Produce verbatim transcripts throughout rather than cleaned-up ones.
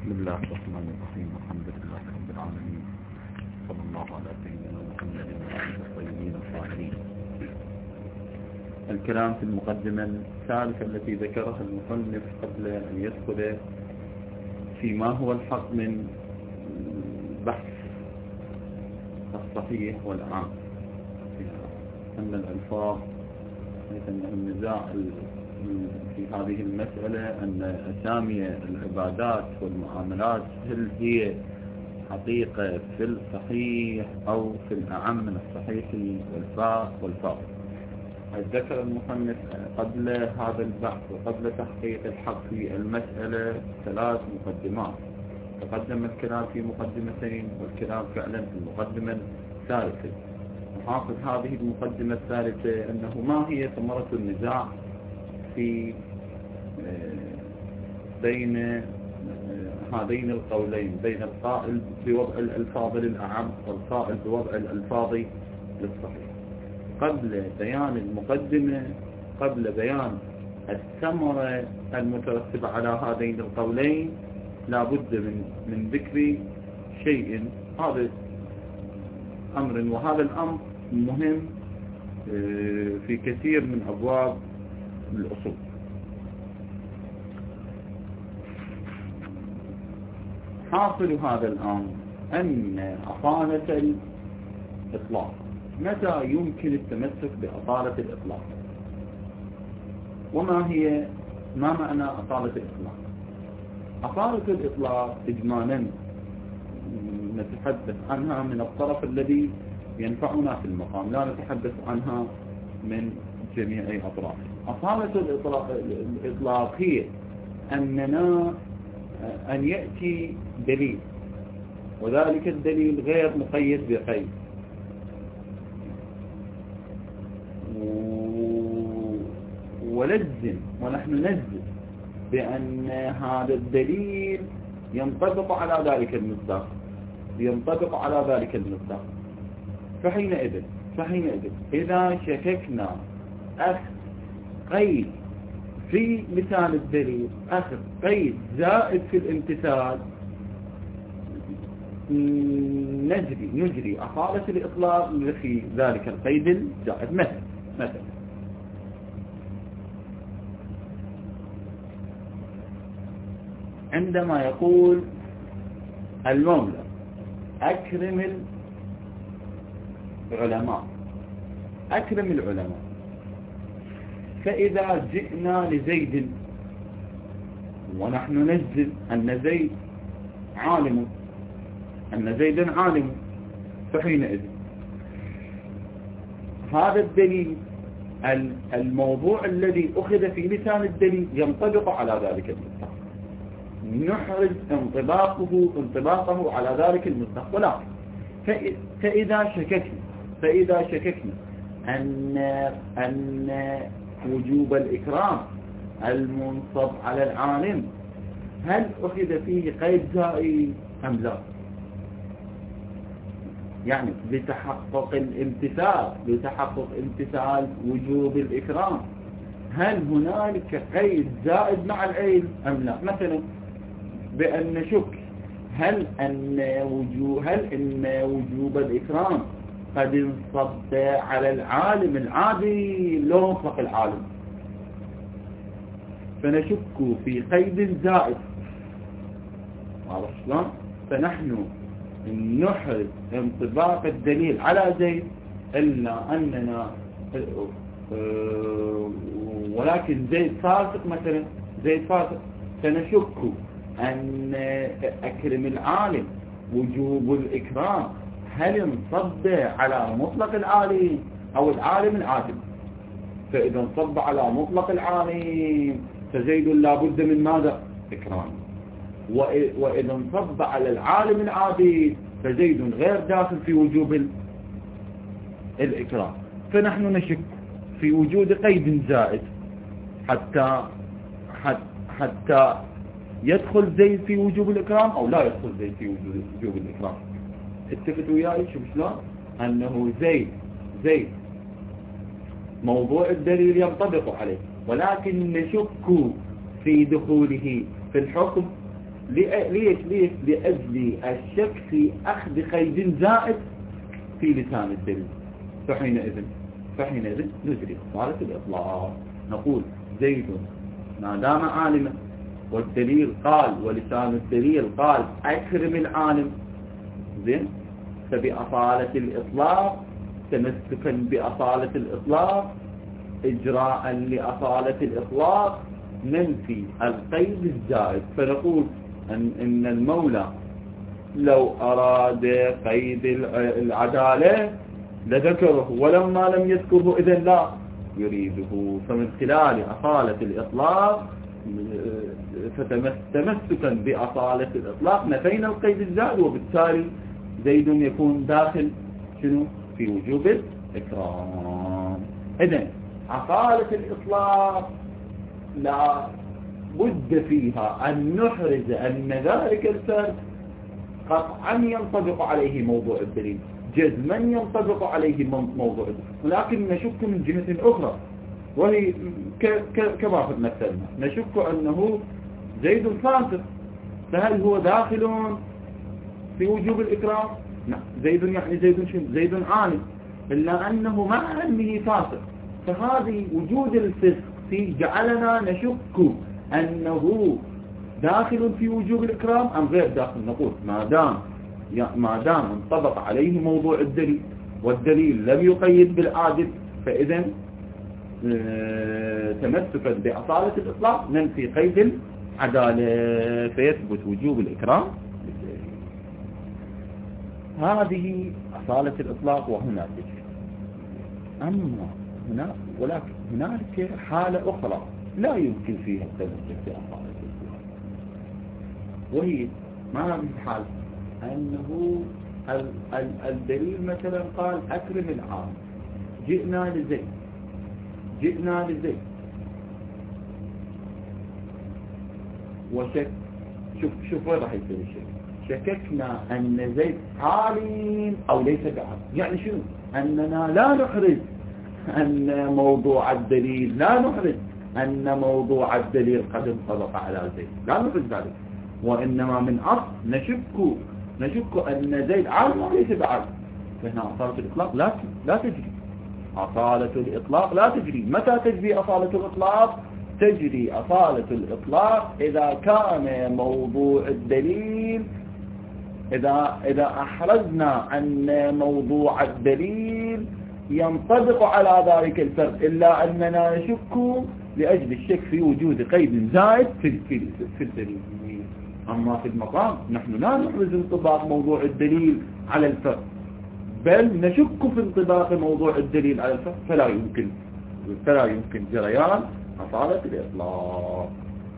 بسم الله الرحمن الرحيم. الحمد لله رب العالمين، صلى الله على سيدنا محمد وآله الطيبين الطاهرين. الكلام في المقدمة الثالثة التي ذكرها المصنف قبل أن يدخل فيما هو الحق من بحث الصحيح والعام، أن الألفاظ أن النزاع في هذه المسألة أن أسامي العبادات والمعاملات هل هي حقيقة في الصحيح أو في الأعم من الصحيح والفاء والفاء. ذكر المصنف قبل هذا البحث وقبل تحقيق الحق في المسألة ثلاث مقدمات. تقدم الكلام في مقدمتين والكلام فعلا في المقدمة الثالثة. وحاصل هذه المقدمة الثالثة أنه ما هي ثمرة النزاع في بين هذين القولين، بين القائل بوضع الألفاظ للأعم والقائل بوضع الألفاظ للصحيح. قبل بيان المقدمة، قبل بيان الثمرة المترتبة على هذين القولين، لا بد من من ذكر شيء، هذا أمر، وهذا الأمر مهم في كثير من أبواب الأصول. حاصل هذا الأمر أن أصالة الإطلاق، متى يمكن التمسك بأصالة الإطلاق؟ وما هي ما معنى أصالة الإطلاق؟ أصالة الإطلاق إجمالا نتحدث عنها من الطرف الذي ينفعنا في المقام، لا نتحدث عنها من جميع أطراف. أصالة الإطلاق هي أننا أن يأتي دليل، وذلك الدليل غير مقيد بقيد، ولزم ونحن نجزم بأن هذا الدليل ينطبق على ذلك المصداق، ينطبق على ذلك المصداق. فحينئذ فحينئذ إذا شككنا أخذ قيد في مثال الدليل، أخذ قيد زائد في الامتثال، نجري نجري أصالة الإطلاق في ذلك القيد الزائد. مثلا مثلا عندما يقول المولى أكرم العلماء، أكرم العلماء، فإذا جئنا لزيد ونحن نجزم أن زيد عالم، أن زيدا عالم، فحينئذ هذا الدليل الموضوع الذي أخذ في لسان الدليل ينطبق على ذلك المصداق، نحرز انطباقه انطباقه على ذلك المصداق. ولكن فإذا شككنا فإذا شككنا أن أن وجوب الإكرام المنصب على العالم هل أخذ فيه قيد زائد أم لا، يعني لتحقق الامتثال لتحقق امتثال وجوب الإكرام هل هنالك قيد زائد مع العلم أم لا؟ مثلا بأن نشك هل أن وجوب هل أن وجوب الإكرام قد انصب على العالم العادي لو انصب العالم، فنشك في قيد زائد، عرفت شلون؟ فنحن نحرز انطباق الدليل على زيد إلا أننا ولكن زيد فاسق، مثلا زيد فاسق، فنشك أن أكرم العالم وجوب الإكرام هل انصب على مطلق العالم أو العالم العادل؟ فإذا انصب على مطلق العالم فزيد لا بد من ماذا؟ إكرام. وإذا انصب على العالم العادل فزيد غير داخل في وجوب الإكرام. فنحن نشك في وجود قيد زائد حتى حتى يدخل زيد في وجوب الإكرام أو لا يدخل زيد في وجوب الإكرام. اتفتوا وياي شوف شلون أنه زيد زيد موضوع الدليل ينطبق عليه، ولكن نشك في دخوله في الحكم ليش ليش لأجل الشك في أخذ قيد زائد في لسان الدليل. فحينئذ فحينئذ نجري أصالة الإطلاق، نقول زيد ما دام عالما، والدليل قال ولسان الدليل قال أكرم العالم، زين، فبأصالة الإطلاق تمسكا بأصالة الإطلاق إجراء لأصالة الإطلاق ننفي القيد الزائد. فنقول أن, إن المولى لو أراد قيد العدالة لذكره، ولما لم يذكره إذن لا يريده. فمن خلال أصالة الإطلاق فتمسكا بأصالة الإطلاق نفينا القيد الزائد، وبالتالي زيد يكون داخل شنو في وجوب الإكرام. إذن أصالة الإطلاق لا بد فيها أن نحرز أن ذلك الفرد قطعا ينطبق عليه موضوع الدليل، جزما ينطبق عليه موضوع الدليل، ولكن نشك من جهة أخرى، وهي كما مثلنا نشك أنه زيد فاسق، فهل هو داخل في وجوب الإكرام؟ نعم، زيد يعني زيد شنو؟ زيد عالم، إلا أنه مع علمه فاسق، فهذه وجود الفسق فيه جعلنا نشك أنه داخل في وجوب الإكرام أم غير داخل. نقول ما دام ما دام انطبق عليه موضوع الدليل والدليل لم يقيد بالعادل، فإذا تمسكا بأصالة الإطلاق ننفي قيد العدالة فيثبت وجوب الإكرام. هذه أصالة الإطلاق وهنا تجري. أما هنا ولكن هنالك حالة أخرى لا يمكن فيها التمسك بأصالة الإطلاق، وهي ما هذه الحالة؟ أنه الدليل مثلا قال أكرم العالم، جئنا لزيد جئنا لزيد وشك شوف شوف وين راح يصير الشك؟ شككنا أن زيد عالم أو ليس بعالم. يعني شنو؟ أننا لا نحرز أن موضوع الدليل لا نحرز أن موضوع الدليل قد انطبق على زيد، لا نحرز ذلك، وإنما من أصل نشك نشك أن زيد عالم أو ليس بعالم. فهنا أصالة الإطلاق لا لا تجري. أصالة الإطلاق لا تجري. متى تجري أصالة الإطلاق؟ تجري أصالة الإطلاق إذا كان موضوع الدليل إذا إذا أحرزنا أن موضوع الدليل ينطبق على ذلك الفرد، إلا أننا نشك لأجل الشك في وجود قيد زائد في في في الدليل. أما في المقام نحن لا نحرز انطباق موضوع الدليل على الفرد، بل نشك في انطباق موضوع الدليل على الفرد، فلا يمكن فلا يمكن جريان أصالة الإطلاق.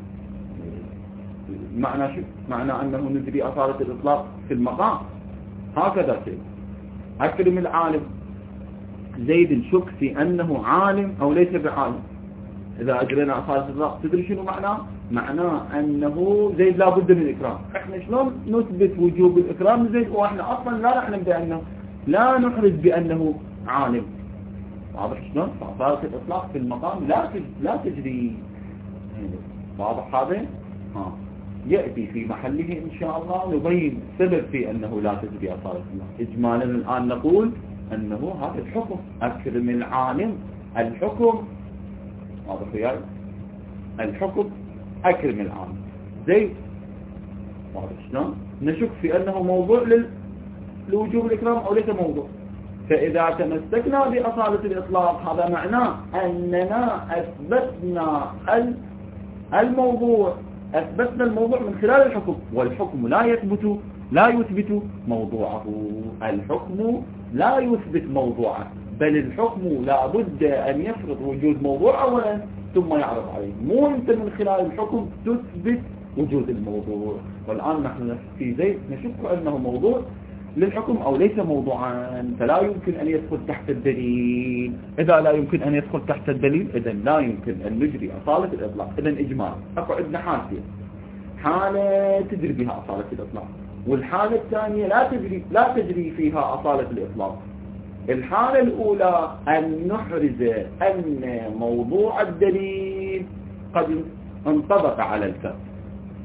معنى شو؟ معنى أنه نجري أصالة الإطلاق في المقام هكذا شيء. أكرم العالم، زيد شك في أنه عالم أو ليس بعالم. إذا أجرينا أصالة الإطلاق تدري شنو معناه؟ معناه أنه زيد لا بد من الإكرام. إحنا شلون نثبت وجوب الإكرام لزيد وإحنا أصلا لا نعلم بأنه لا نحرز بأنه عالم؟ واضح شلون؟ فأصالة الإطلاق في المقام لا لا تجري. واضح هذا؟ ها يأتي في محله إن شاء الله نبين سبب في أنه لا تجري أصالة الله. إجمالا الآن نقول أنه هذا الحكم أكرم العالم، الحكم واضح وياي؟ الحكم أكرم العالم زي واضح شلون؟ نشك في أنه موضوع لوجوب الإكرام أو ليس موضوع. فإذا تمسكنا بأصالة الإطلاق هذا معناه أننا أثبتنا الموضوع أثبتنا الموضوع من خلال الحكم، والحكم لا يثبت لا يثبت موضوعه. الحكم لا يثبت موضوعه، بل الحكم لا بد أن يفرض وجود موضوع أولا ثم يعرض عليه. مو أنت من خلال الحكم تثبت وجود الموضوع. والآن نحن في زيد نشك أنه موضوع للحكم أو ليس موضوعا، فلا يمكن أن يدخل تحت الدليل. إذا لا يمكن أن يدخل تحت الدليل إذن لا يمكن أن نجري أصالة الإطلاق. إذن إجمال أكو عندنا حالتين، حالة تجري بها أصالة الإطلاق، والحالة الثانية لا تجري لا تجري فيها أصالة الإطلاق. الحالة الأولى أن نحرز أن موضوع الدليل قد انطبق على الفرد،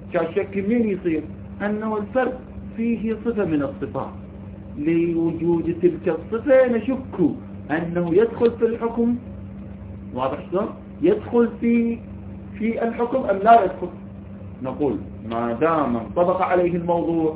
الشك منين يصير؟ أنه الفرد فيه صفة من الصفات، لوجود تلك الصفة نشك أنه يدخل في الحكم، واضح شلون؟ يدخل في في الحكم أم لا يدخل؟ نقول ما دام انطبق عليه الموضوع،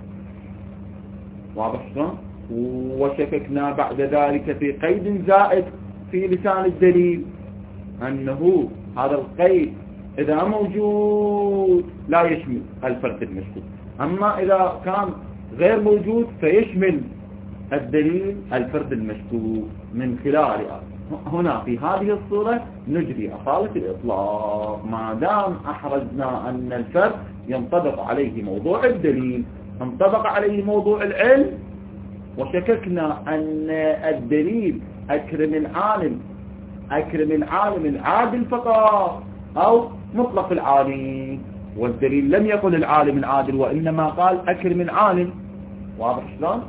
واضح شلون؟ وشككنا بعد ذلك في قيد زائد في لسان الدليل أنه هذا القيد إذا موجود لا يشمل الفرد المشكوك، أما إذا كان غير موجود فيشمل الدليل الفرد المشكوك. من خلال هنا في هذه الصورة نجري أصالة الإطلاق ما دام أحرزنا أن الفرد ينطبق عليه موضوع الدليل، انطبق عليه موضوع العلم، وشككنا أن الدليل أكرم العالم أكرم العالم العادل فقط أو مطلق العالم، والدليل لم يقل العالم العادل وإنما قال أكرم العالم، واضح شلون؟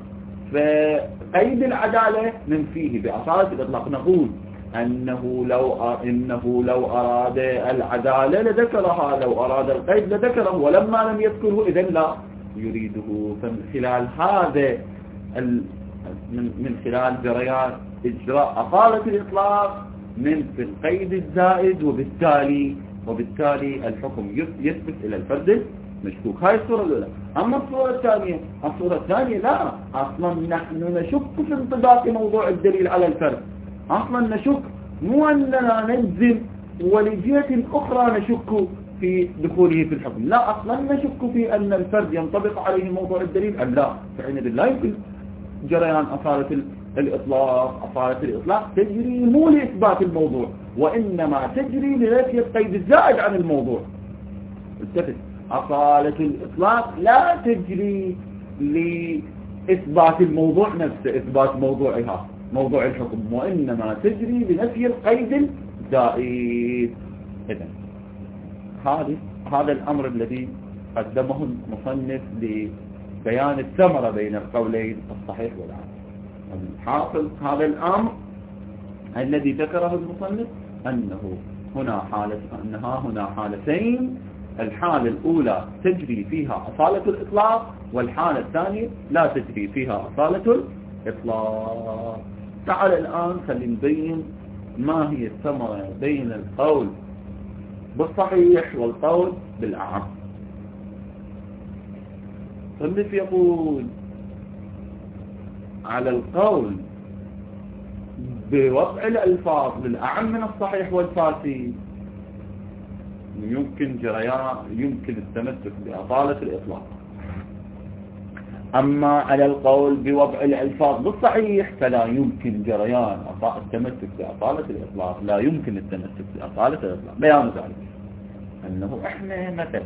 فقيد العدالة من فيه بأصالة الإطلاق. نقول أنه لو إنه لو أراد العدالة لذكرها، لو أراد القيد لذكره، ولما لم يذكره إذن لا يريده. فمن خلال هذا من من خلال جريان إجراء أصالة الإطلاق من في القيد الزائد، وبالتالي وبالتالي الحكم يثبت إلى الفرد مشكوك. هاي الصورة الأولى. أما الصورة الثانية الصورة الثانية لا، أصلا نحن نشك في انطباق موضوع الدليل على الفرد، أصلا نشك، مو أننا نجزم ولجهة أخرى نشك في دخوله في الحكم، لا، أصلا نشك في أن الفرد ينطبق عليه موضوع الدليل أم لا. فحينئذ لا يمكن جريان أصالة الإطلاق. أصالة الإطلاق تجري مو لإثبات الموضوع، وإنما تجري لنفي القيد الزائد عن الموضوع. التفت، أصالة الإطلاق لا تجري لإثبات الموضوع نفسه، إثبات موضوعها موضوع الحكم، وإنما تجري لنفي القيد الزائد. إذن هذا هذا الأمر الذي قدمه المصنف لبيان الثمرة بين القولين الصحيح والعام. الحاصل هذا الأمر الذي ذكره المصنف أنه هنا حالة أنها هنا حالتين، الحالة الأولى تجري فيها أصالة الإطلاق، والحالة الثانية لا تجري فيها أصالة الإطلاق. تعال الآن خلينا نبين ما هي الثمرة بين القول بالصحيح والقول بالأعم. المصنف يقول على القول بوضع الألفاظ للأعم من الصحيح والفاسد يمكن جريان يمكن التمسك بأصالة الإطلاق، أما على القول بوضع الألفاظ بالصحيح فلا يمكن جريان التمسك بأصالة الإطلاق، لا يمكن التمسك بأصالة الإطلاق. بيان ذلك أنه إحنا مثلا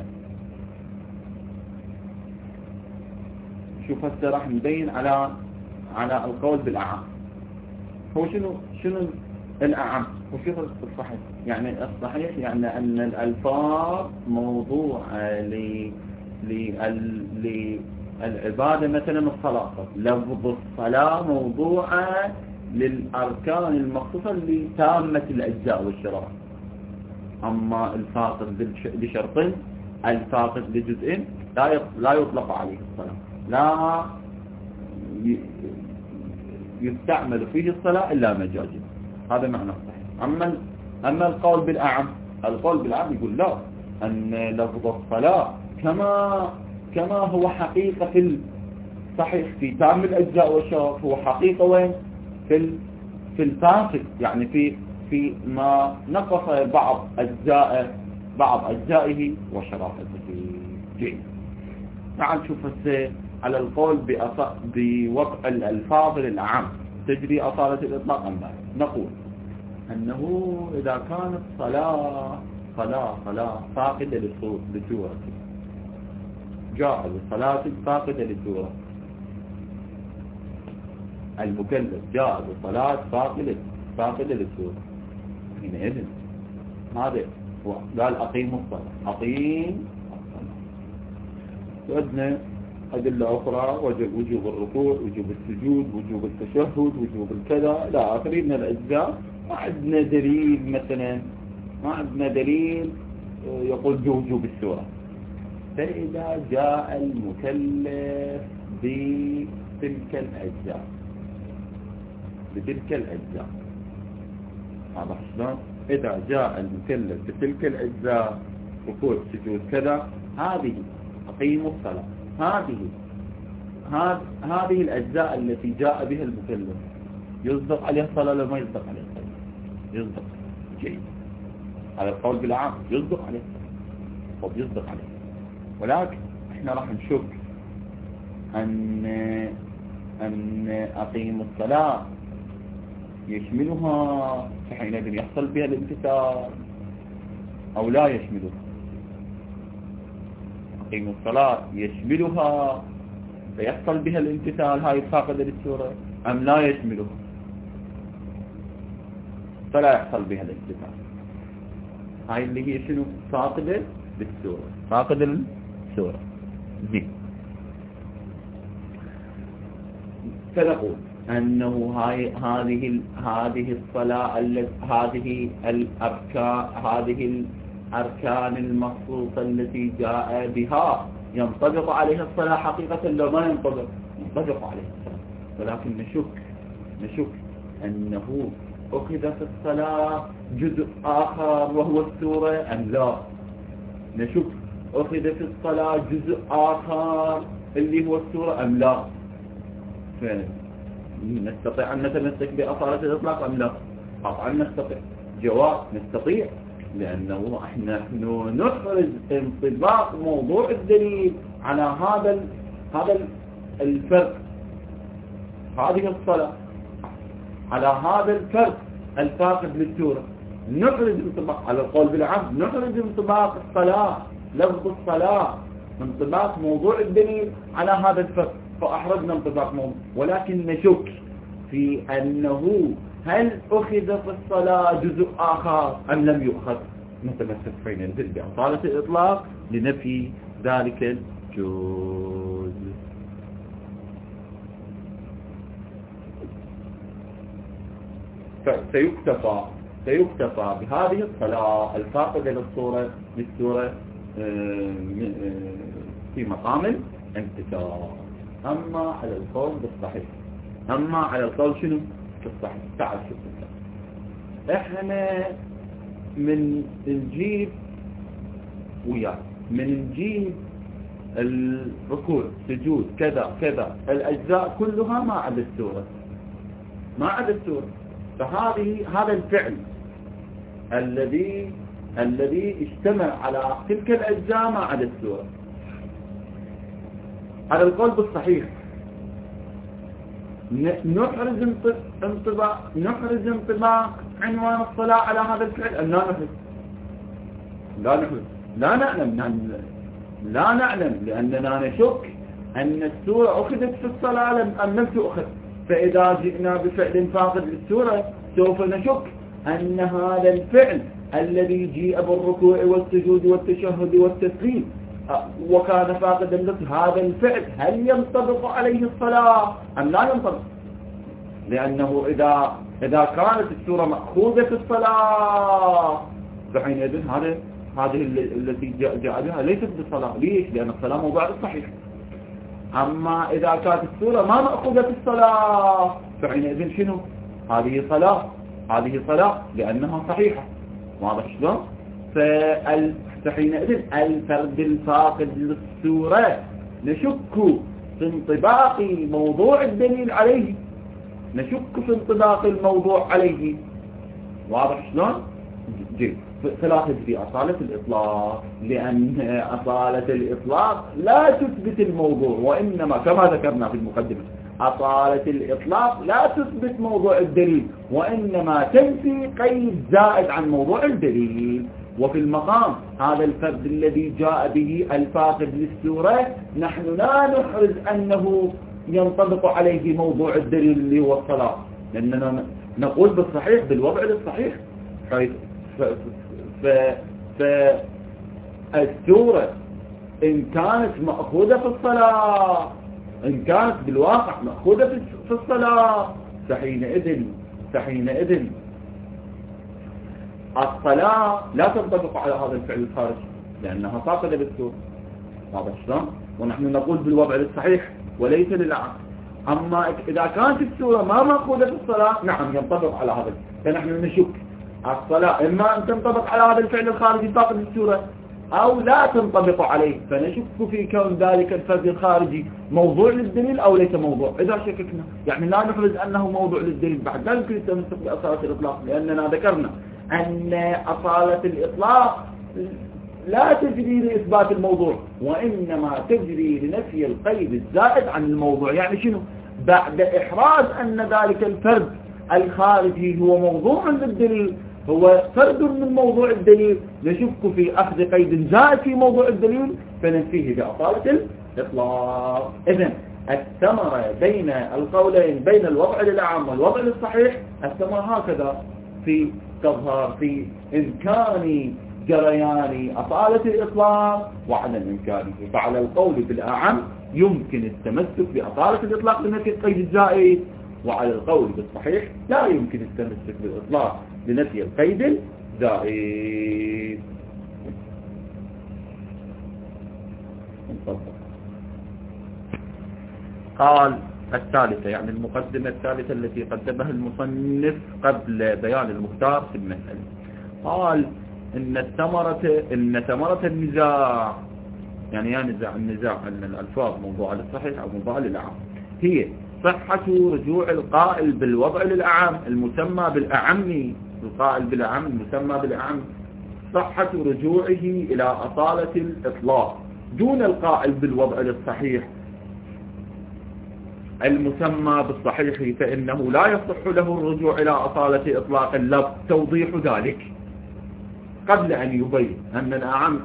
شوف هسه راح نبين على على القول بالأعم. هو شنو شنو الأعم وشنو الصحيح؟ يعني الصحيح يعني أن الألفاظ موضوعة ل للعبادة، مثلا الصلاة، لفظ الصلاة موضوعة للأركان المخصوصة لتامة الأجزاء والشرائع. أما الفاقد لشرط الفاقد لجزء لا لا يطلق عليه الصلاة، لا يستعمل فيه الصلاة إلا مجازا. هذا معنى الصحيح. أما أما القول بالأعم، القول بالأعم يقول لا، أن لفظ الصلاة كما كما هو حقيقة في الصحيح في تام الأجزاء والشرائع، هو حقيقة وين؟ في في الفاقد، يعني في في ما نقص بعض أجزاء بعض أجزائه وشرائطه. جيد. تعال نشوف هسه على القول بوضع الألفاظ للأعم تجري أصالة الإطلاق أم لا. نقول أنه إذا كانت صلاة صلاة صلاة فاقدة للسورة، جاء بصلاة فاقدة للسورة، المكلف جاء بصلاة فاقدة فاقدة للسورة، حينئذ هذا هو قال أقيم الصلاة، أقيم الصلاة. عندنا أدلة أخرى، وجوب الركوع، وجوب السجود، وجوب التشهد، وجوب الكذا إلى آخره من الأجزاء. ما عندنا دليل، مثلا ما عندنا دليل يقول بوجوب السورة، فإذا جاء المكلف بتلك الأجزاء بتلك الأجزاء واضح شلون؟ إذا جاء المكلف بتلك الأجزاء ركوع سجود كذا، هذه أقيموا الصلاة، هذه هذه الأجزاء التي جاء بها المكلف يصدق عليها الصلاة ولا ما يصدق عليها الصلاة؟ يصدق. جيد، على القول بالعام يصدق عليه طب يصدق عليه، ولكن احنا راح نشك أن أن أقيم الصلاة يشملها فحينئذ يحصل بها الامتثال أو لا يشملها. أقيم الصلاة يشملها فيحصل بها الامتثال، هاي الفاقدة للسورة، أم لا يشملها فلا يحصل بها الامتثال. هاي اللي هي شنو؟ فاقدة للسورة، فاقدة للسورة. زين، فنقول أنه هاي هذه هذه الصلاة هذه الأركان هذه الأركان المخصوصة التي جاء بها ينطبق عليها الصلاة حقيقة لو ما ينطبق؟ ينطبق عليها الصلاة، ولكن نشك نشك أنه أخذ في الصلاة جزء آخر وهو السورة أم لا. نشك أخذ في الصلاة جزء آخر اللي هو السورة أم لا. نستطيع أن نتمسك بأصالة الإطلاق أم لا؟ قطعا نستطيع. جواب نستطيع، لأنه احنا نحن نخرج انطباق موضوع الدليل على هذا هذا الفرق، هذه الصلاة على هذا الفرق الفاقد للسورة. نخرج انطباق على القول بالعام، نخرج انطباق الصلاة، لفظ الصلاة، انطباق موضوع الدليل على هذا الفرق، فأحرجنا انطباق موضوع. ولكن نشك في أنه هل أخذ في الصلاة جزء آخر أم لم يؤخذ. نتمسك حينئذ بأصالة الإطلاق لنفي ذلك الجزء. فسيكتفى سيكتفى بهذه الصلاة الفاقدة للصورة للسورة في مقام الامتثال. أما على القول بالصحيح أما على القول شنو بالصحيح، تعال شوف احنا من نجيب وياك من نجيب الركوع سجود كذا كذا الأجزاء كلها ما عدا السورة ما عدا السورة. فهذه هذا الفعل الذي الذي اجتمع على تلك الأجزاء ما عدا السورة. على القول بالصحيح نحرز انطباق نحرز انطباق عنوان الصلاة على هذا الفعل أم لا نحرز؟ لا نحرز، لا نعلم لا نعلم لأننا نشك أن السورة أخذت في الصلاة أم لم تؤخذ. فإذا جئنا بفعل فاقد للسورة سوف نشك أن هذا الفعل الذي جيء بالركوع والسجود والتشهد والتسليم وكان فاقدا للصلاة، هذا الفعل هل ينطبق عليه الصلاة أم لا ينطبق؟ لأنه إذا إذا كانت السورة مأخوذة في الصلاة فحينئذ هذه هذه التي جاء بها ليست بالصلاة. ليش؟ لأن الصلاة موضوع الصحيح. أما إذا كانت السورة ما مأخوذة في الصلاة فحينئذ شنو؟ هذه صلاة هذه صلاة لأنها صحيحة. واضح شلون؟ فحينئذ الفرد الفاقد للسورة نشك في انطباق موضوع الدليل عليه، نشك في انطباق الموضوع عليه. واضح شلون؟ جيد. ثلاثة في أصالة الإطلاق، لأن أصالة الإطلاق لا تثبت الموضوع، وإنما كما ذكرنا في المقدمة أصالة الإطلاق لا تثبت موضوع الدليل، وإنما تنفي قيد زائد عن موضوع الدليل. وفي المقام هذا الفرد الذي جاء به الفاقد للسورة نحن لا نحرز أنه ينطبق عليه موضوع الدليل اللي هو الصلاة، لأننا نقول بالصحيح بالوضع الصحيح حيث فالسورة إن كانت مأخوذة في الصلاة إن كانت بالواقع مأخوذة في الصلاة فحينئذ فحينئذ الصلاة لا تنطبق على هذا الفعل الخارجي لأنها فاقدة بالسورة. واضح شلون؟ ونحن نقول بالوضع الصحيح وليس للأعم. أما إذا كانت السورة ما مأخوذة في الصلاة نعم ينطبق على هذا، فنحن نشك الصلاة إما أن تنطبق على هذا الفعل الخارجي فاقد السورة أو لا تنطبق عليه، فنشك في كون ذلك الفرد الخارجي موضوع للدليل أو ليس موضوع. إذا شككنا يعني لا نفرض أنه موضوع للدليل بعد، لا يمكن التمسك بأصالة الإطلاق، لأننا ذكرنا أن أصالة الإطلاق لا تجري لإثبات الموضوع وإنما تجري لنفي القيد الزائد عن الموضوع. يعني شنو؟ بعد إحراز أن ذلك الفرد الخارجي هو موضوع للدليل، هو فرد من موضوع الدليل، نشك في أخذ قيد زائد في موضوع الدليل فننفيه بأصالة الإطلاق. إذن الثمرة بين القولين بين الوضع للأعم والوضع للصحيح الثمرة هكذا في تظهر في إمكان جريان أصالة الإطلاق وعدم إمكانه. فعلى القول بالأعم يمكن التمسك بأصالة الإطلاق لنفي القيد الزائد، وعلى القول بالصحيح لا يمكن التمسك بالإطلاق لنفي القيد الزائد. قال الثالثة يعني المقدمة الثالثة التي قدمها المصنف قبل بيان المختار في المسألة، قال إن الثمرة إن ثمرة النزاع يعني ينزع النزاع أن الألفاظ موضوعة للصحيح أو موضوعة للأعم هي صحة رجوع القائل بالوضع للأعم المسمى بالأعم، القائل بالأعم المسمى بالأعم صحة رجوعه إلى أصالة الإطلاق دون القائل بالوضع للصحيح المسمى بالصحيح، فإنه لا يصح له الرجوع إلى أصالة إطلاق اللفظ. توضيح ذلك قبل أن يبين أن الأعم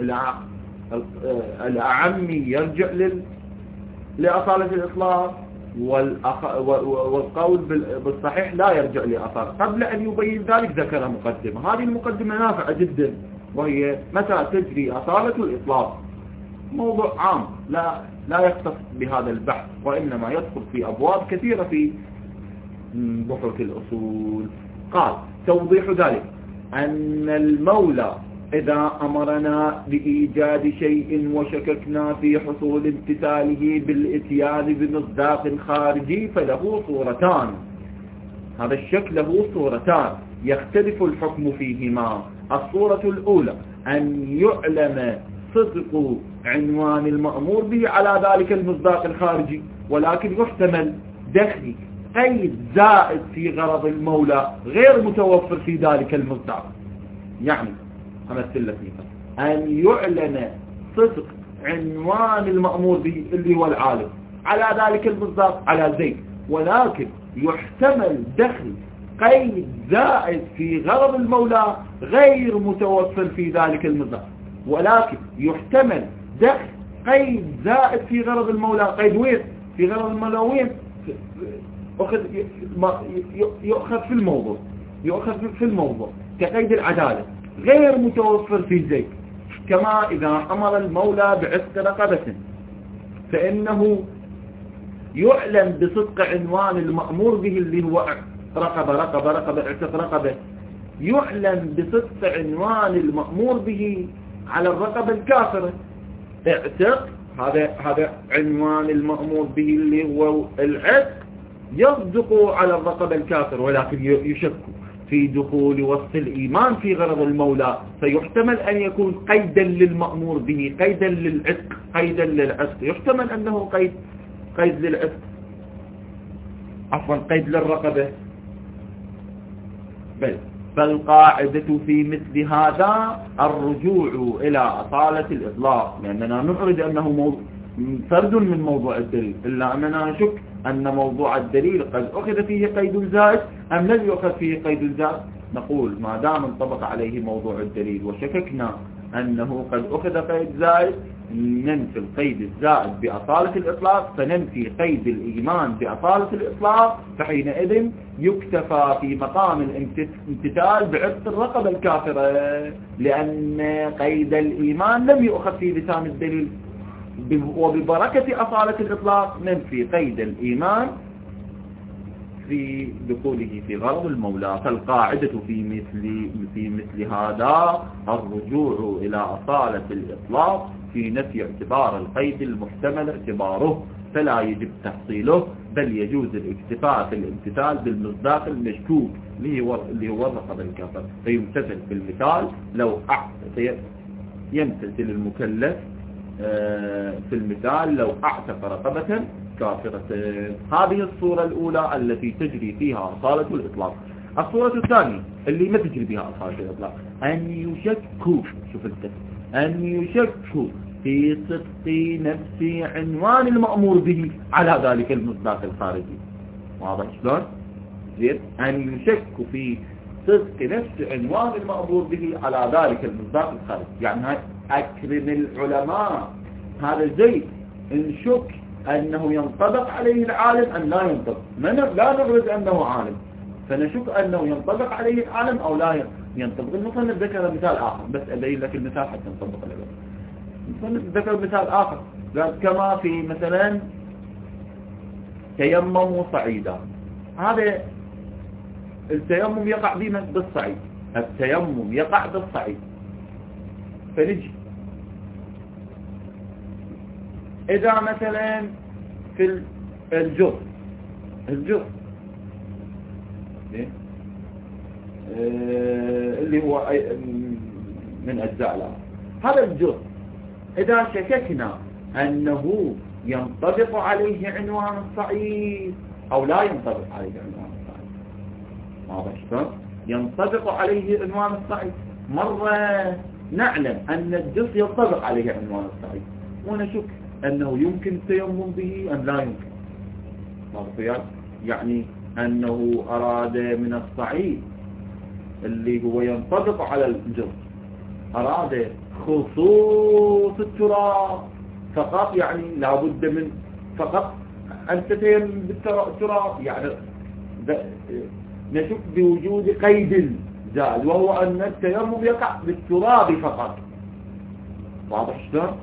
الأعم يرجع لأصالة الإطلاق والقول بالصحيح لا يرجع لأصالة. قبل أن يبين ذلك ذكر مقدمة، هذه المقدمة نافعة جدا، وهي متى تجري أصالة الإطلاق. موضوع عام لا لا يختص بهذا البحث، وإنما يدخل في أبواب كثيرة في بحوث الأصول. قال توضيح ذلك أن المولى إذا أمرنا بإيجاد شيء وشككنا في حصول امتثاله بالإتيان بمصداق خارجي فله صورتان. هذا الشك له صورتان يختلف الحكم فيهما. الصورة الأولى أن يعلم صدق عنوان المأمور به على ذلك المصداق الخارجي، ولكن يحتمل دخل قيد زائد في غرض المولى غير متوفر في ذلك المصداق. يعني أمثل لك مثال، أن يعلن صدق عنوان المأمور به اللي هو العالم على ذلك المصداق على زيد، ولكن يحتمل دخل قيد زائد في غرض المولى غير متوفر في ذلك المصداق، ولكن يحتمل دخل قيد زائد في غرض المولى. قيد وين؟ في غرض المولى وين؟ يؤخذ في الموضوع يؤخذ في الموضوع كقيد العدالة غير متوفر في زيد. كما إذا أمر المولى بعتق رقبة فإنه يعلم بصدق عنوان المأمور به اللي هو رقبة رقبة رقبة اعتق رقبة، يعلم بصدق عنوان المأمور به على الرقبة الكافرة. اعتق هذا هذا عنوان المأمور به اللي هو العتق يصدق على الرقبة الكافر، ولكن يشك في دخول وصف الإيمان في غرض المولى، فيحتمل أن يكون قيدا للمأمور به، قيدا للعتق قيدا للعتق يحتمل أنه قيد قيد للعتق عفوا قيد للرقبة. بل فالقاعدة في مثل هذا الرجوع إلى أصالة الإطلاق، لأننا نعرض أنه فرد من موضوع الدليل، إلا أننا نشك أن موضوع الدليل قد أخذ فيه قيد زائد أم لم يؤخذ فيه قيد زائد. نقول ما دام انطبق عليه موضوع الدليل وشككنا أنه قد أخذ قيد زائد ننفي القيد الزائد بأصالة الإطلاق، فننفي قيد الإيمان بأصالة الإطلاق، فحينئذ يكتفى في مقام الامتثال بعتق الرقبة الكافرة، لأن قيد الإيمان لم يؤخذ في لسان الدليل، وببركة أصالة الإطلاق ننفي قيد الإيمان في دخوله في غرض المولى. فالقاعدة في مثل في مثل هذا الرجوع إلى أصالة الإطلاق في نفي اعتبار القيد المحتمل اعتباره، فلا يجب تحصيله، بل يجوز الاكتفاء في الامتثال بالمصداق المشكوك اللي هو الرقبة الكافر. فيمتثل في المثال لو يمتثل المكلف في المثال لو اعتق رقبة كافرة. هذه الصورة الأولى التي تجري فيها أصالة الإطلاق. الصورة الثانية اللي ما تجري فيها أصالة الإطلاق أن يشكوا، شوف التفت، أن يشكوا في صدق نفس عنوان المأمور به على ذلك المصداق الخارجي. واضح شلون؟ زين، أن يشكوا في صدق نفس عنوان المأمور به على ذلك المصداق الخارجي. يعني هاي أكرم العلماء، هذا زي نشك أنه ينطبق عليه العالم أم لا ينطبق. لا نبرز أنه عالم، فنشك أنه ينطبق عليه العالم أو لا ينطبق. المصنف ذكر مثال آخر بس أبين لك المثال حتى ينطبق عليه. المصنف ذكر مثال آخر قال كما في مثلا تيمم صعيدا. هذا التيمم يقع بالصعيد، التيمم يقع بالصعيد. فنجي إذا مثلا في الجر الجر اللي هو من أجزاء الأرض، هذا الجر إذا شككنا أنه ينطبق عليه عنوان الصعيد أو لا ينطبق عليه عنوان الصعيد. واضح شلون؟ ينطبق عليه عنوان الصعيد. مرة نعلم أن الجر ينطبق عليه عنوان الصعيد ونشك أنه يمكن التيمم به أم لا يمكن. واضح؟ يعني أنه أراد من الصعيد اللي هو ينطبق على الجر أراد خصوص التراب فقط، يعني لابد من فقط أن تتيمم بالتراب. يعني نشك بوجود قيد زائد وهو أن التيمم يقع بالتراب فقط. واضح شلون؟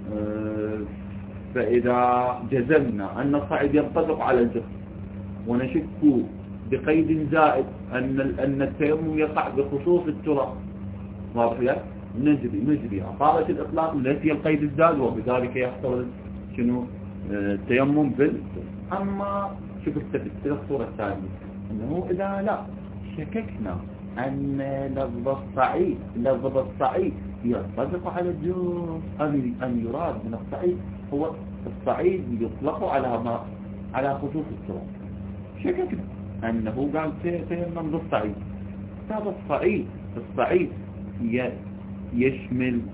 فإذا جزمنا أن الصعيد ينطبق على الجر ونشك بقيد زائد أن أن التيمم يقع بخصوص التراب، واضح لك؟ نجري نجري أصالة الإطلاق نفي القيد الزائد وبذلك يحصل شنو التيمم بال. أما شوف التفت الصورة الثانية أنه إذا لا شككنا أن لفظ الصعيد لفظ الصعيد ينطبق على الجر أن يراد من الصعيد هو الصعيد يطلق على ما على خصوص التراب. شككنا أنه قال تيمم بالصعيد. هذا الصعيد الصعيد يشمل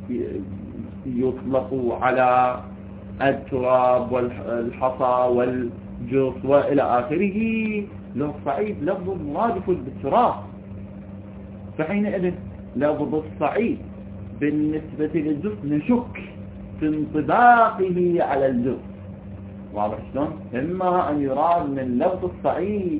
يطلق على التراب والحصى والجرس وإلى آخره. لو الصعيد لفظ مرادف بالتراب، فحينئذ لفظ الصعيد بالنسبة للجرس نشك في انطباقه على الجرس. واضح شلون؟ إما أن يراد من لفظ الصعيد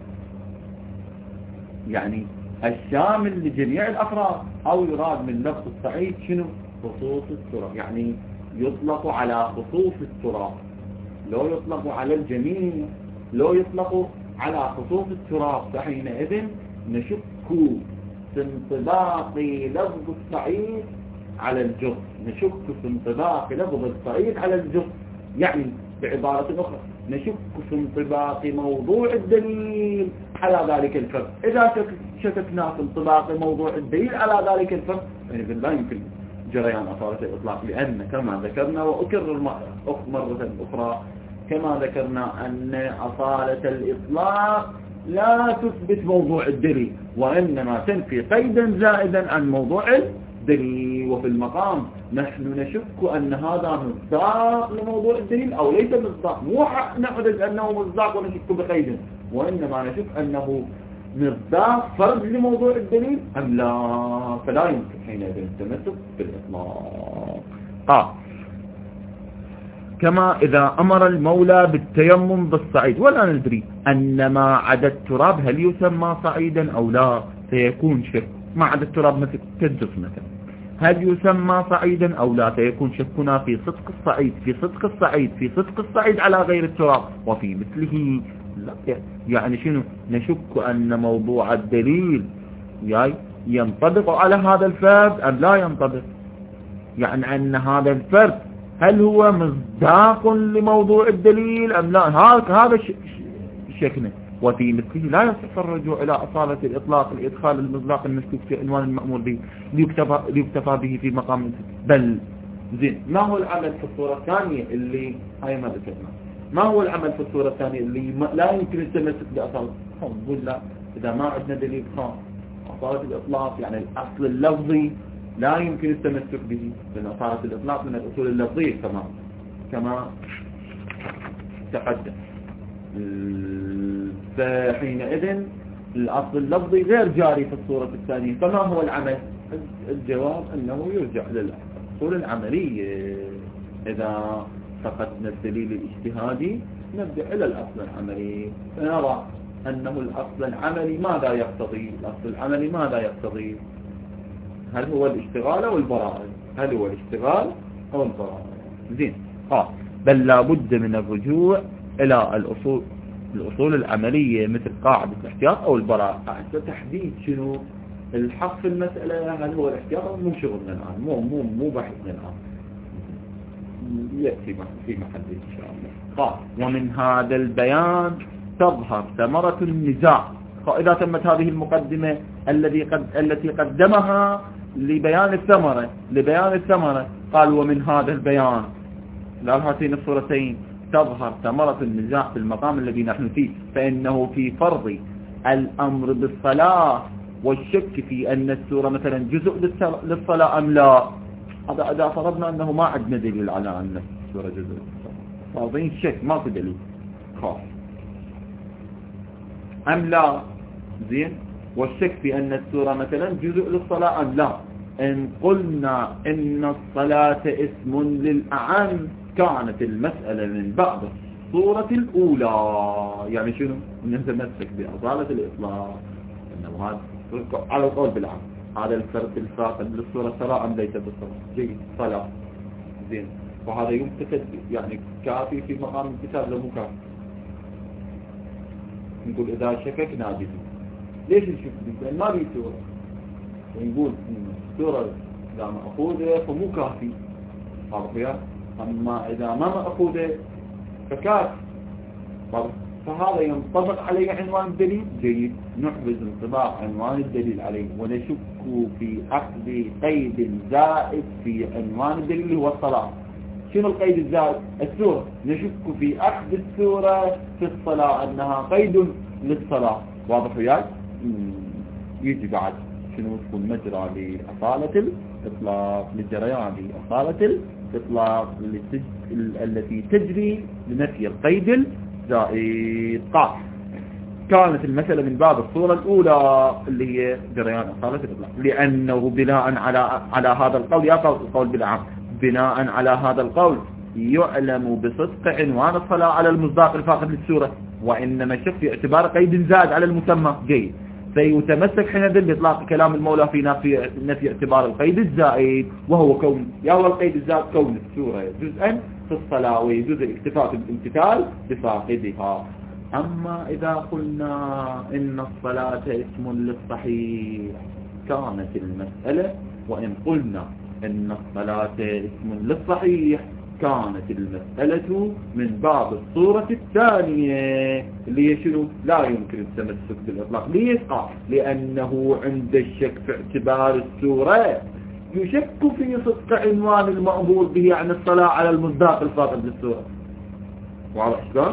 يعني الشامل لجميع الأفراد، أو يراد من لفظ الصعيد شنو؟ خصوص التراب، يعني يطلق على خصوص التراب. لو يطلق على الجميع لو يطلق على خصوص التراب فحينئذ نشك في انطباق لفظ الصعيد على الجرس، نشك في انطباق لفظ الصعيد على الجرس. يعني بعبارة أخرى نشك في انطباق موضوع الدليل على ذلك الفرق. إذا شككنا في انطباق موضوع الدليل على ذلك الفرق يعني لا يمكن جريان أصالة الإطلاق، لأن كما ذكرنا وأكرر مرة أخرى كما ذكرنا أن أصالة الإطلاق لا تثبت موضوع الدليل وإنما تنفي قيدا زائدا عن موضوع الدليل. وفي المقام نحن نشك أن هذا مصداق لموضوع الدليل أو ليس مصداق. مو نحدث أنه مصداق ونشك بقيد، وإنما نشك أنه مصداق فرد لموضوع الدليل أم لا، فلا يمكن حينئذ التمسك بالإطلاق. آه. كما إذا أمر المولى بالتيمم بالصعيد ولا ندري أن ما عدا التراب هل يسمى صعيدا أو لا، سيكون شك. ما عدا التراب مثل كالجرس مثلا هل يسمى صعيدا أو لا، سيكون شكنا في صدق الصعيد في صدق الصعيد في صدق الصعيد على غير التراب، وفي مثله لا يعني شنو؟ نشك أن موضوع الدليل يعني ينطبق على هذا الفرد أم لا ينطبق، يعني أن هذا الفرد هل هو مصداق لموضوع الدليل أم لا، هذا شكله. وفي مثله لا يصح الرجوع إلى أصالة الإطلاق لإدخال المصداق المشكوك في عنوان المأمور به ليكتفى, ليكتفى به في مقام، بل زين. ما هو العمل في الصورة الثانية اللي هاي ما ذكرنا؟ ما هو العمل في الصورة الثانية اللي لا يمكن التمسك بأصالة؟ نقول لا، إذا ما عندنا دليل خام أصالة الإطلاق يعني الأصل اللفظي لا يمكن التمسك به، لأن أصالة الإطلاق من الأصول اللفظية كما كما تقدم. فحينئذ الأصل اللفظي غير جاري في الصورة الثانية. فما هو العمل؟ الجواب أنه يرجع للأصول العملية. إذا فقدنا الدليل الاجتهادي نرجع إلى الأصل العملي، فنرى أنه الأصل العملي ماذا يقتضي؟ الأصل العملي ماذا يقتضي؟ هل هو الاشتغال أو البراءة؟ هل هو الاشتغال أو البراءة؟ زين. آه بل لا بد من الرجوع إلى الأصول الأصول العملية مثل قاعدة الاحتياط أو البراءة. قاعدة تحديد شنو الحق في المسألة، هل هو الاحتياط أو مو شغلنا الآن، مو مو مو بحثنا الآن، يأتي في محله إن شاء الله. قال ومن هذا البيان تظهر ثمرة النزاع. إذا تمت هذه المقدمة الذي قد التي قدمها لبيان الثمرة لبيان الثمرة قال ومن هذا البيان لا هاتين الصورتين تظهر ثمرة النزاع في المقام الذي نحن فيه، فإنه في فرض الأمر بالصلاة والشك في أن السورة مثلا جزء للصلاة أم لا. هذا إذا فرضنا أنه ما عندنا دليل على أن السورة جزء للصلاة، فرضين الشك ما في دليل خاص أم لا. زين. والشك في أن السورة مثلا جزء للصلاة أم لا. إن قلنا إن الصلاة اسم للأعم كانت المسألة من بعد الصورة الأولى، يعني شنو؟ نتمسك بأصالة الإطلاق إنه هذا على القول بالعام هذا الفرق الفاقد للصورة صلاة أم ليس بالصلاة؟ جيد، صلاة. زين. وهذا يمتثل يعني كافي في مقام الكتاب لو مو كافي. نقول إذا شككنا به ليش نشك به؟ لأن ما بي سورة، ونقول السورة إذا مأخوذة فمو كافي، عرفيا؟ أما إذا ما مأخوذة فكافي. فهذا ينطبق عليه عنوان الدليل. جيد، نحفظ انطباق عنوان الدليل عليه ونشك في أخذ قيد زائد في عنوان الدليل هو الصلاة. شنو القيد الزائد؟ السورة. نشك في أخذ السورة في الصلاة أنها قيد للصلاة. واضح وياك؟ يجي بعد شنو تكون مجرى لأصالة الإطلاق، لجريان لأصالة الإطلاق التي تجري لنفي القيد الزائد. قاف كانت المسألة من باب الصورة الأولى اللي هي جريان أصالة الإطلاق، لأنه بناء على على هذا القول يا القول بالعام بناء على هذا القول يعلم بصدق عنوان الصلاة على المصداق الفاقد للسورة، وإنما الشك في اعتبار قيد زائد على المسمى. جيد. فيتمسك حينئذ بإطلاق كلام المولى في نفي, نفي اعتبار القيد الزائد، وهو كون يا هو القيد الزائد كون السورة جزءا في الصلاة ويجوز الاكتفاء بالامتثال بفاقدها. أما إذا قلنا إن الصلاة اسم للصحيح كانت المسألة، وإن قلنا إن الصلاة اسم للصحيح كانت المسألة من باب الصورة الثانية اللي هي شنو؟ لا يمكن التمسك بالإطلاق. ليش؟ لأنه عند الشك في اعتبار السورة يشك في صدق عنوان المأمور به عن الصلاة على المصداق الفاقد للسورة. واضح شلون؟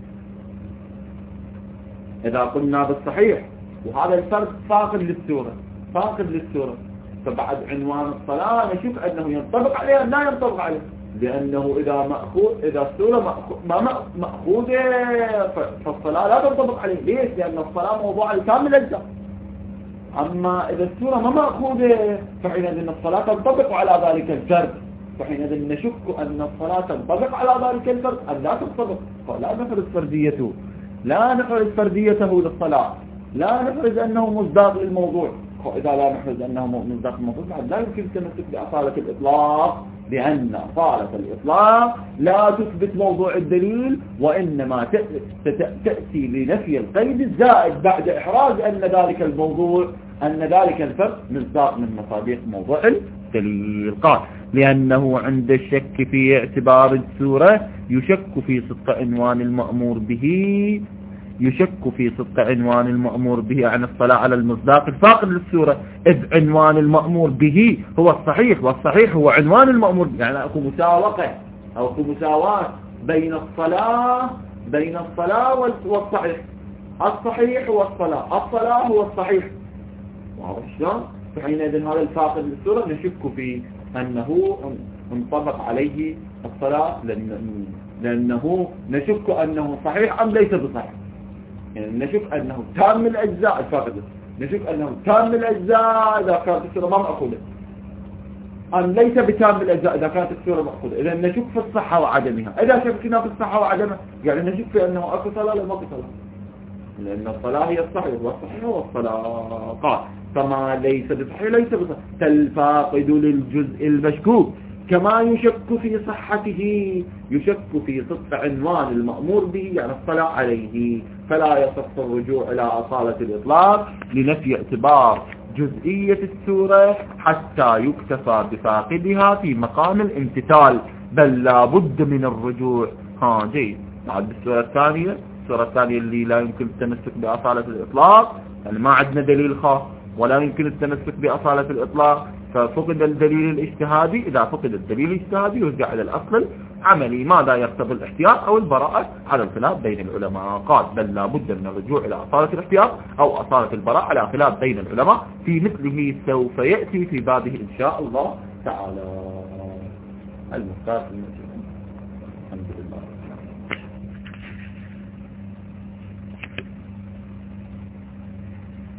إذا قلنا بالصحيح وهذا الفرق فاقد للسورة فاقد للسورة فبعد عنوان الصلاة نشوف أنه ينطبق عليه لا ينطبق عليه، لأنه إذا مأخوذ إذا السورة ما مأخوذة فالصلاة لا تنطبق عليه. ليش؟ لأن الصلاة موضوع الكامل الأجزاء. أما إذا السورة ما مأخوذة فحينئذ الصلاة تنطبق على ذلك الفرد، فحينئذ نشك أن الصلاة تنطبق على ذلك الفرد أن لا تنطبق. فلا نفرض فرديته لا نفرض فرديته للصلاة، لا نفرض أنه مصداق للموضوع. إذا لا نفرض أنه مصداق للموضوع لا يمكن التمسك بأصالة الإطلاق بأن أصالة الإطلاق لا تثبت موضوع الدليل، وإنما تأتي لنفي القيد الزائد بعد إحراز أن ذلك الموضوع أن ذلك الفرق مصداق من مصادق موضوع الدليل. قال لأنه عند الشك في اعتبار السورة يشك في صدق عنوان المأمور به يشك في صدق عنوان المأمور به عن الصلاة على المصداق الفاقد للسورة، إذ عنوان المأمور به هو الصحيح، والصحيح هو عنوان المأمور به. يعني أكو مساوقة أو أكو مساواة بين الصلاة بين الصلاة والصحيح. الصحيح هو الصلاة، الصلاة هو الصحيح. واضح شلون؟ فحينئذ هذا الفاقد للسورة نشك في أنه انطبق عليه الصلاة، لأنه نشك أنه صحيح أم ليس بصحيح. يعني نشك أنه تام الأجزاء الفاقد، نشك أنه تام الأجزاء إذا كانت السورة ما مأخوذة، أم ليس بتام الأجزاء إذا كانت السورة مأخوذة. إذا نشك في الصحة وعدمها. إذا شككنا في الصحة وعدمها يعني نشك في أنه أكو صلاة ولا ما أكو صلاة، لأن الصلاة هي الصحيح والصحيح هو الصلاة. قال فما ليس بصحيح ليس بصحيح فالفاقد للجزء المشكوك كما يشك في صحته يشك في صدق عنوان المأمور به يعني الصلاة عليه، فلا يصح الرجوع إلى أصالة الإطلاق لنفي اعتبار جزئية السورة حتى يكتفى بفاقدها في مقام الامتثال، بل لا بد من الرجوع. ها جيد. بعد السورة الثانية السورة الثانية اللي لا يمكن التمسك بأصالة الإطلاق، يعني ما عندنا دليل خاص ولا يمكن التمسك بأصالة الإطلاق، ففقد الدليل الاجتهادي. إذا فقد الدليل الاجتهادي يرجع إلى الأصل العملي ماذا يقتضي الاحتياط أو البراءة على الخلاف بين العلماء. قال بل لا بد من الرجوع إلى أصالة الاحتياط أو أصالة البراءة على خلاف بين العلماء في مثله سوف يأتي في بابه إن شاء الله تعالى. المختار في المسجد.